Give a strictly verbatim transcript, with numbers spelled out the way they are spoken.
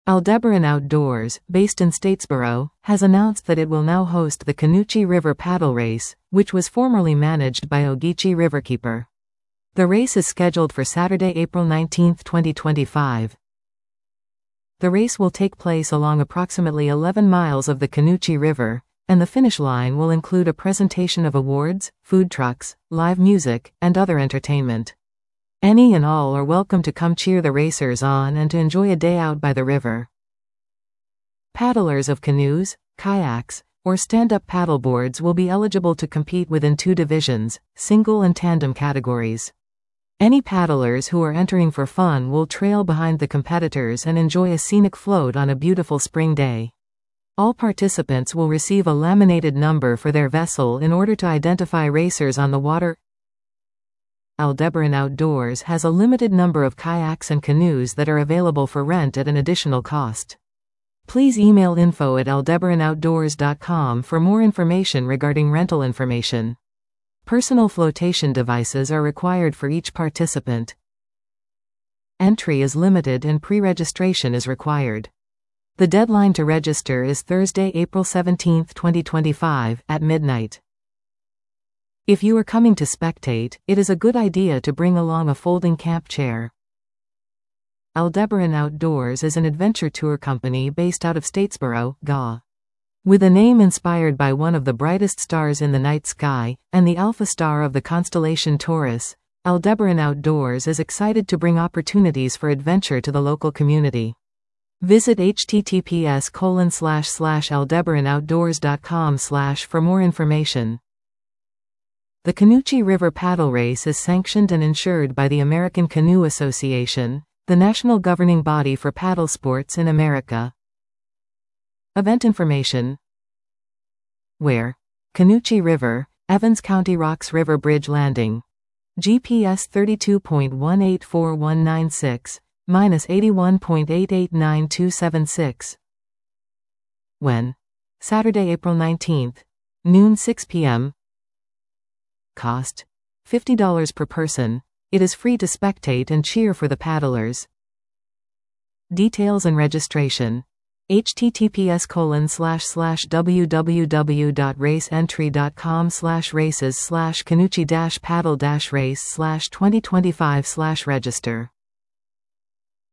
Aldebaran Outdoors, based in Statesboro, has announced that it will now host the Canoochee River Paddle Race, which was formerly managed by Ogeechee Riverkeeper. The race is scheduled for Saturday, April nineteenth, twenty twenty-five. The race will take place along approximately eleven miles of the Canoochee River, and the finish line will include a presentation of awards, food trucks, live music, and other entertainment. Any and all are welcome to come cheer the racers on and to enjoy a day out by the river. Paddlers of canoes, kayaks, or stand-up paddleboards will be eligible to compete within two divisions, single and tandem categories. Any paddlers who are entering for fun will trail behind the competitors and enjoy a scenic float on a beautiful spring day. All participants will receive a laminated number for their vessel in order to identify racers on the water. Aldebaran Outdoors has a limited number of kayaks and canoes that are available for rent at an additional cost. Please email info at aldebaran outdoors dot com for more information regarding rental information. Personal flotation devices are required for each participant. Entry is limited and pre-registration is required. The deadline to register is Thursday, April seventeenth, twenty twenty-five, at midnight. If you are coming to spectate, it is a good idea to bring along a folding camp chair. Aldebaran Outdoors is an adventure tour company based out of Statesboro, G A. With a name inspired by one of the brightest stars in the night sky, and the alpha star of the constellation Taurus, Aldebaran Outdoors is excited to bring opportunities for adventure to the local community. Visit h t t p s colon slash slash aldebaran outdoors dot com slash for more information. The Canoochee River Paddle Race is sanctioned and insured by the American Canoe Association, the national governing body for paddle sports in America. Event information. Where? Canoochee River, Evans County Rocks River Bridge Landing. G P S thirty-two point one eight four one nine six, minus eighty-one point eight eight nine two seven six. When? Saturday, April nineteenth, noon six p m Cost? fifty dollars per person. It is free to spectate and cheer for the paddlers. Details and registration. h t t p s colon slash slash w w w dot race entry dot com slash races slash canoochee dash paddle dash race slash twenty twenty-five slash register.